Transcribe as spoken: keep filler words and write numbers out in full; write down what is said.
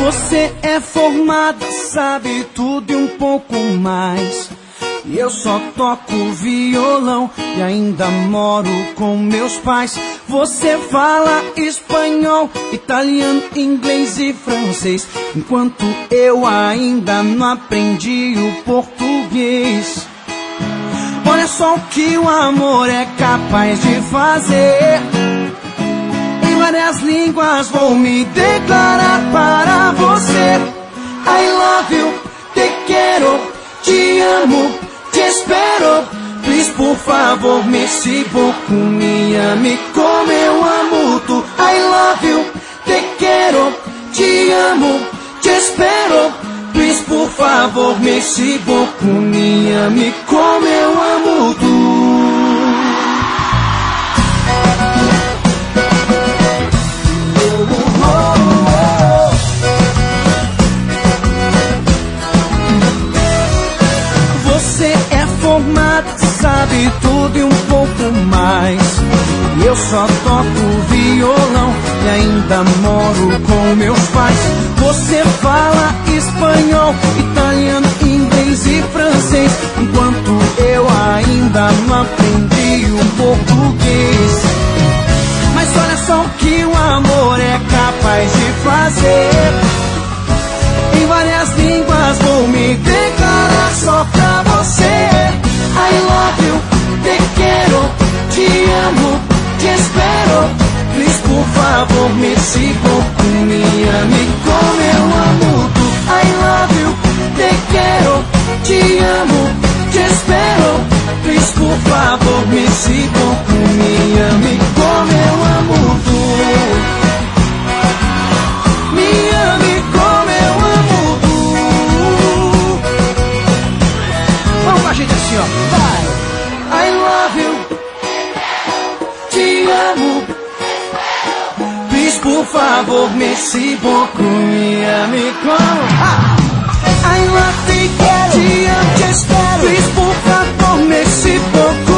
Você é formada, sabe tudo e um pouco mais. E eu só toco violão e ainda moro com meus pais. Você fala espanhol, italiano, inglês e francês, enquanto eu ainda não aprendi o português. Olha só o que o amor é capaz de fazer. Em várias línguas vou me declarar para você. I love you, te quero, te amo, te espero. Please, por favor, merci beaucoup, me ame como eu amo tu. I love you, te quero, te amo, te espero. Please, por favor, merci beaucoup, me ame como eu amo tu. Você é formada, sabe tudo e um pouco mais. E eu só toco violão e ainda moro com meus pais. Você fala espanhol, italiano, inglês e francês, enquanto eu ainda não aprendi o português. Mas olha só o que o amor é capaz de fazer. Em várias línguas vou me declarar só pra você. I love you, te quero, te amo, te espero. Please, por favor, merci beaucoup, me ame como eu amo tu. I love you, te quero, te amo, te espero. Please, por favor, merci beaucoup, me ame como eu amo tu. Me ame como eu amo tu. Vamos com a gente assim, ó. Vai! I love you, te amo. Please, por favor, merci beaucoup, me ame como. Ah! I love you, te amo, te espero. Please, por favor, merci beaucoup.